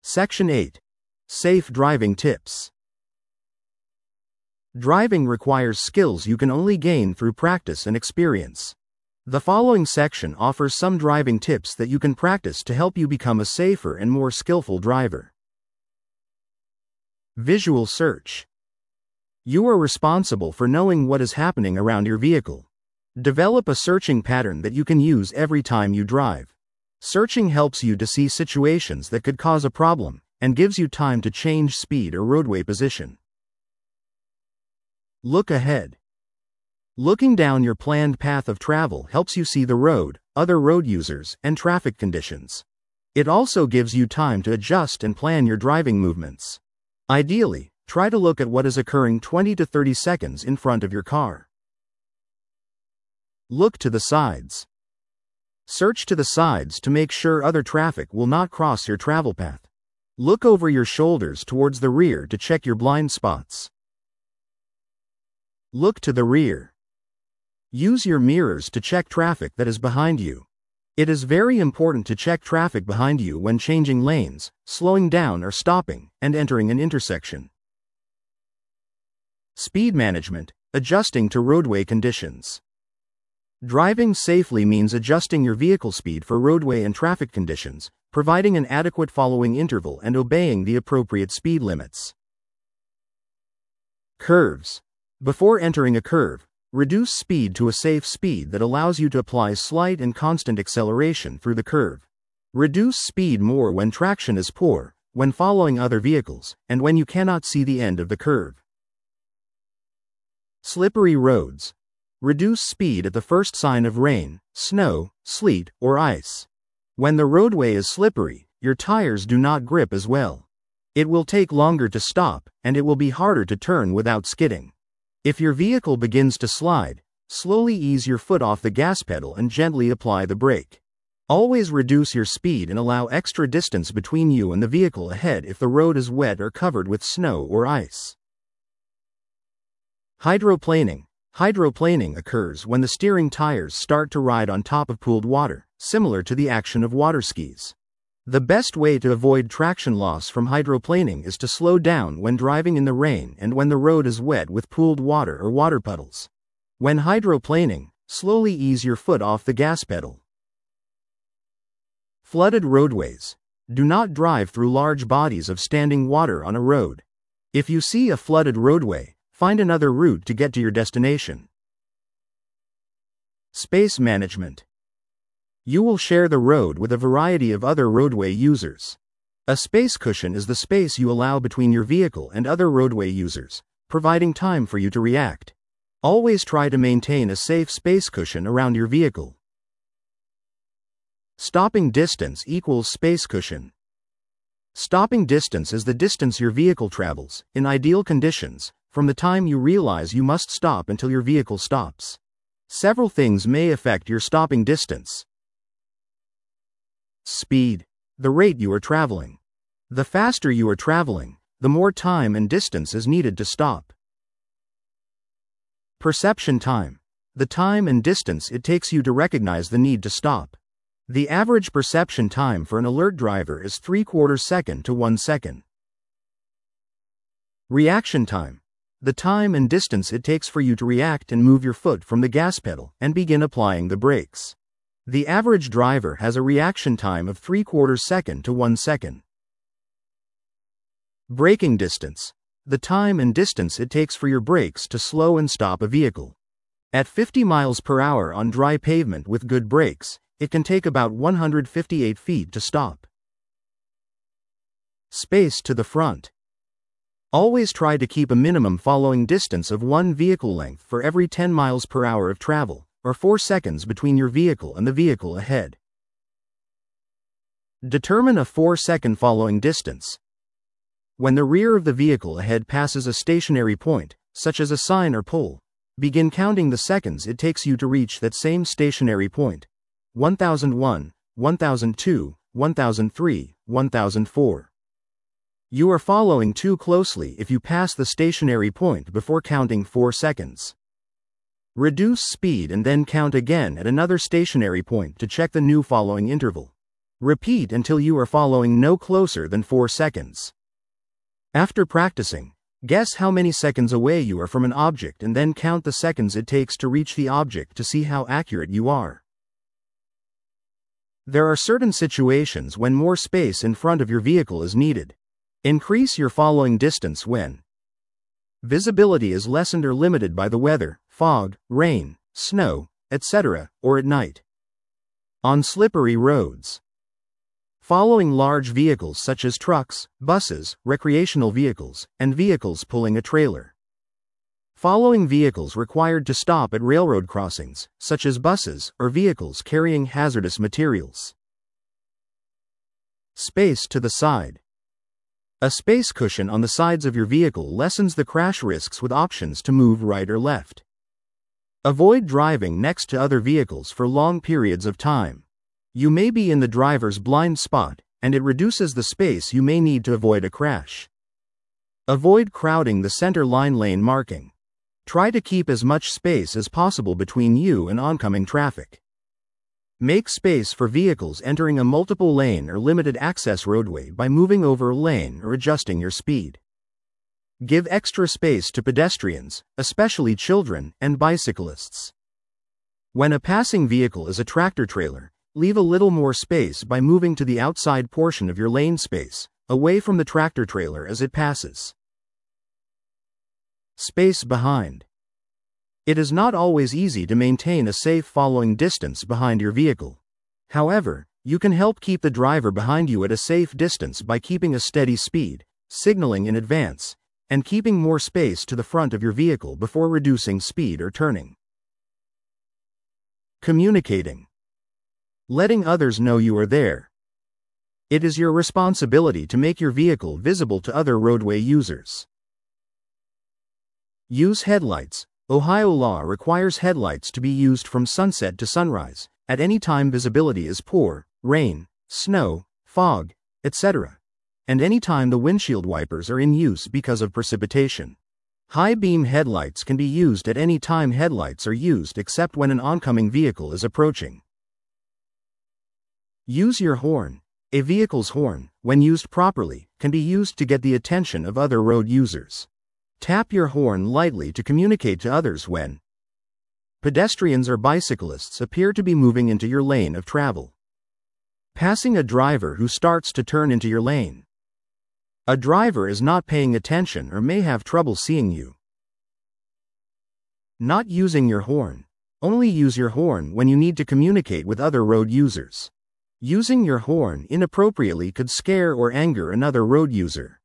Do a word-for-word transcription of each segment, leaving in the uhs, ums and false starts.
Section eight. Safe Driving Tips. Driving requires skills you can only gain through practice and experience. The following section offers some driving tips that you can practice to help you become a safer and more skillful driver. Visual search. You are responsible for knowing what is happening around your vehicle. Develop a searching pattern that you can use every time you drive. Searching helps you to see situations that could cause a problem and gives you time to change speed or roadway position. Look ahead. Looking down your planned path of travel helps you see the road, other road users, and traffic conditions. It also gives you time to adjust and plan your driving movements. Ideally, try to look at what is occurring twenty to thirty seconds in front of your car. Look to the sides. Search to the sides to make sure other traffic will not cross your travel path. Look over your shoulders towards the rear to check your blind spots. Look to the rear. Use your mirrors to check traffic that is behind you. It is very important to check traffic behind you when changing lanes, slowing down or stopping, and entering an intersection. Speed management, adjusting to roadway conditions. Driving safely means adjusting your vehicle speed for roadway and traffic conditions, providing an adequate following interval and obeying the appropriate speed limits. Curves. Before entering a curve, reduce speed to a safe speed that allows you to apply slight and constant acceleration through the curve. Reduce speed more when traction is poor, when following other vehicles, and when you cannot see the end of the curve. Slippery roads. Reduce speed at the first sign of rain, snow, sleet, or ice. When the roadway is slippery, your tires do not grip as well. It will take longer to stop, and it will be harder to turn without skidding. If your vehicle begins to slide, slowly ease your foot off the gas pedal and gently apply the brake. Always reduce your speed and allow extra distance between you and the vehicle ahead if the road is wet or covered with snow or ice. Hydroplaning. Hydroplaning occurs when the steering tires start to ride on top of pooled water, similar to the action of water skis. The best way to avoid traction loss from hydroplaning is to slow down when driving in the rain and when the road is wet with pooled water or water puddles. When hydroplaning, slowly ease your foot off the gas pedal. Flooded roadways. Do not drive through large bodies of standing water on a road. If you see a flooded roadway, find another route to get to your destination. Space management. You will share the road with a variety of other roadway users. A space cushion is the space you allow between your vehicle and other roadway users, providing time for you to react. Always try to maintain a safe space cushion around your vehicle. Stopping distance equals space cushion. Stopping distance is the distance your vehicle travels, in ideal conditions, from the time you realize you must stop until your vehicle stops. Several things may affect your stopping distance. Speed. The rate you are traveling. The faster you are traveling, the more time and distance is needed to stop. Perception time. The time and distance it takes you to recognize the need to stop. The average perception time for an alert driver is three quarters second to one second. Reaction time. The time and distance it takes for you to react and move your foot from the gas pedal and begin applying the brakes. The average driver has a reaction time of three quarters second to one second. Braking distance. The time and distance it takes for your brakes to slow and stop a vehicle. At fifty miles per hour on dry pavement with good brakes, it can take about one hundred fifty-eight feet to stop. Space to the front. Always try to keep a minimum following distance of one vehicle length for every ten miles per hour of travel, or four seconds between your vehicle and the vehicle ahead. Determine a four second following distance. When the rear of the vehicle ahead passes a stationary point, such as a sign or pole, begin counting the seconds it takes you to reach that same stationary point. one thousand one, one thousand two, one thousand three, one thousand four. You are following too closely if you pass the stationary point before counting four seconds. Reduce speed and then count again at another stationary point to check the new following interval. Repeat until you are following no closer than four seconds. After practicing, guess how many seconds away you are from an object and then count the seconds it takes to reach the object to see how accurate you are. There are certain situations when more space in front of your vehicle is needed. Increase your following distance when visibility is lessened or limited by the weather, fog, rain, snow, et cetera, or at night. On slippery roads. Following large vehicles such as trucks, buses, recreational vehicles, and vehicles pulling a trailer. Following vehicles required to stop at railroad crossings, such as buses or vehicles carrying hazardous materials. Space to the side. A space cushion on the sides of your vehicle lessens the crash risks with options to move right or left. Avoid driving next to other vehicles for long periods of time. You may be in the driver's blind spot, and it reduces the space you may need to avoid a crash. Avoid crowding the center line lane marking. Try to keep as much space as possible between you and oncoming traffic. Make space for vehicles entering a multiple lane or limited access roadway by moving over a lane or adjusting your speed. Give extra space to pedestrians, especially children and bicyclists. When a passing vehicle is a tractor-trailer, leave a little more space by moving to the outside portion of your lane space, away from the tractor-trailer as it passes. Space behind. It is not always easy to maintain a safe following distance behind your vehicle. However, you can help keep the driver behind you at a safe distance by keeping a steady speed, signaling in advance, and keeping more space to the front of your vehicle before reducing speed or turning. Communicating. Letting others know you are there. It is your responsibility to make your vehicle visible to other roadway users. Use headlights. Ohio law requires headlights to be used from sunset to sunrise, at any time visibility is poor, rain, snow, fog, et cetera, and any time the windshield wipers are in use because of precipitation. High beam headlights can be used at any time headlights are used except when an oncoming vehicle is approaching. Use your horn. A vehicle's horn, when used properly, can be used to get the attention of other road users. Tap your horn lightly to communicate to others when pedestrians or bicyclists appear to be moving into your lane of travel. Passing a driver who starts to turn into your lane. A driver is not paying attention or may have trouble seeing you. Not using your horn. Only use your horn when you need to communicate with other road users. Using your horn inappropriately could scare or anger another road user.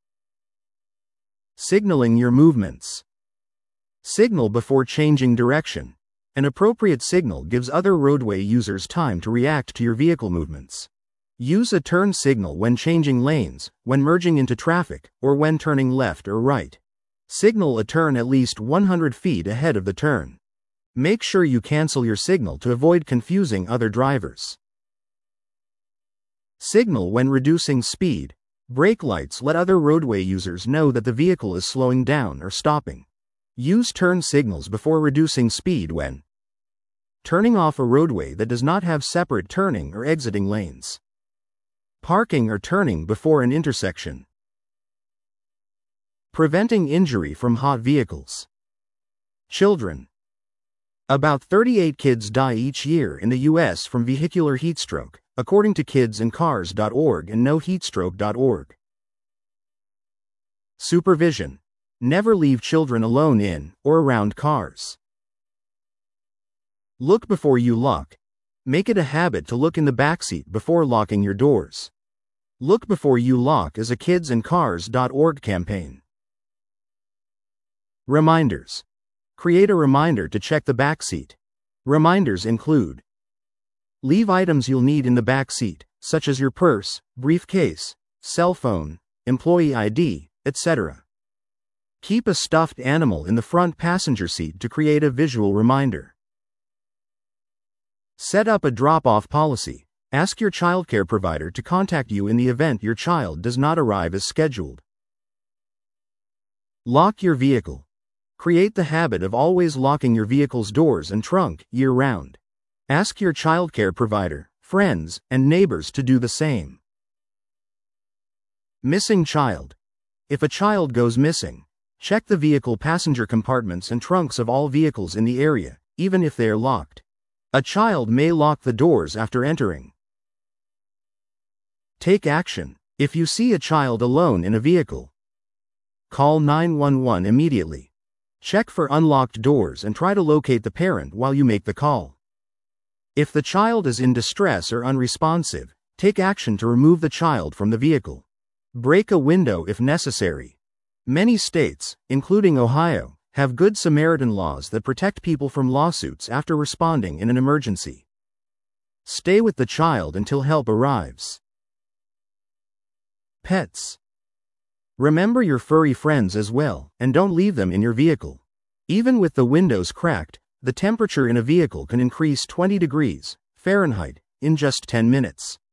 Signaling your movements. Signal before changing direction. An appropriate signal gives other roadway users time to react to your vehicle movements. Use a turn signal when changing lanes, when merging into traffic, or when turning left or right. Signal a turn at least one hundred feet ahead of the turn. Make sure you cancel your signal to avoid confusing other drivers. Signal when reducing speed. Brake lights let other roadway users know that the vehicle is slowing down or stopping. Use turn signals before reducing speed when turning off a roadway that does not have separate turning or exiting lanes. Parking or turning before an intersection. Preventing injury from hot vehicles. Children. About thirty-eight kids die each year in the U S from vehicular heatstroke, according to kids and cars dot org and no heatstroke dot org. Supervision. Never leave children alone in or around cars. Look before you lock. Make it a habit to look in the backseat before locking your doors. Look before you lock is a kids and cars dot org campaign. Reminders. Create a reminder to check the backseat. Reminders include: leave items you'll need in the back seat, such as your purse, briefcase, cell phone, employee I D, et cetera. Keep a stuffed animal in the front passenger seat to create a visual reminder. Set up a drop-off policy. Ask your childcare provider to contact you in the event your child does not arrive as scheduled. Lock your vehicle. Create the habit of always locking your vehicle's doors and trunk year-round. Ask your childcare provider, friends, and neighbors to do the same. Missing child. If a child goes missing, check the vehicle passenger compartments and trunks of all vehicles in the area, even if they are locked. A child may lock the doors after entering. Take action. If you see a child alone in a vehicle, call nine one one immediately. Check for unlocked doors and try to locate the parent while you make the call. If the child is in distress or unresponsive, take action to remove the child from the vehicle. Break a window if necessary. Many states, including Ohio, have Good Samaritan laws that protect people from lawsuits after responding in an emergency. Stay with the child until help arrives. Pets. Remember your furry friends as well, and don't leave them in your vehicle. Even with the windows cracked, the temperature in a vehicle can increase twenty degrees Fahrenheit in just ten minutes.